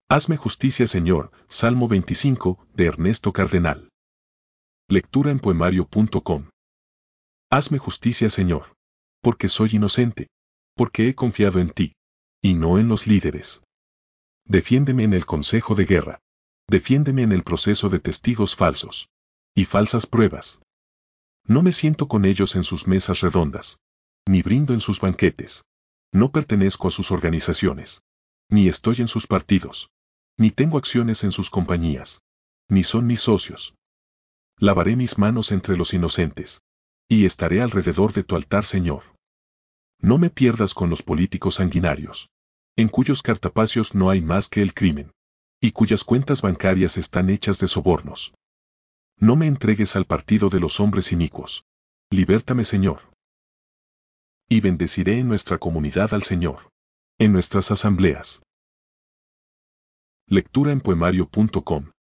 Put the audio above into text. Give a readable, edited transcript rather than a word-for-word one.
Hazme justicia, Señor, Salmo 25, de Ernesto Cardenal. Lectura en poemario.com. Hazme justicia, Señor, porque soy inocente, porque he confiado en ti, y no en los líderes. Defiéndeme en el consejo de guerra. Defiéndeme en el proceso de testigos falsos y falsas pruebas. No me siento con ellos en sus mesas redondas, ni brindo en sus banquetes. No pertenezco a sus organizaciones, ni estoy en sus partidos, ni tengo acciones en sus compañías, ni son mis socios. Lavaré mis manos entre los inocentes, y estaré alrededor de tu altar, Señor. No me pierdas con los políticos sanguinarios, en cuyos cartapacios no hay más que el crimen, y cuyas cuentas bancarias están hechas de sobornos. No me entregues al partido de los hombres inicuos. Libértame, Señor. Y bendeciré en nuestra comunidad al Señor, en nuestras asambleas. Lectura en poemario.com.